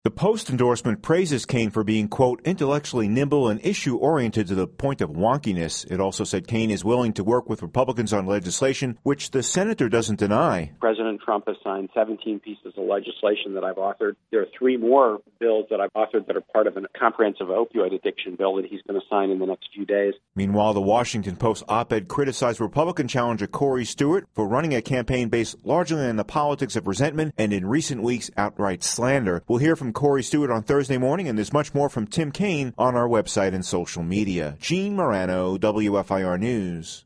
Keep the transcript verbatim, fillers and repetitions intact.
The Post endorsement praises Kaine for being, quote, intellectually nimble and issue-oriented to the point of wonkiness. It also said Kaine is willing to work with Republicans on legislation, which the senator doesn't deny. President Trump has signed seventeen pieces of legislation that I've authored. There are three more bills that I've authored that are part of a comprehensive opioid addiction bill that he's going to sign in the next few days. Meanwhile, the Washington Post op-ed criticized Republican challenger Corey Stewart for running a campaign based largely on the politics of resentment and, in recent weeks, outright slander. We'll hear from Corey Stewart on Thursday morning, and there's much more from Tim Kaine on our website and social media. Gene Marano, W F I R News.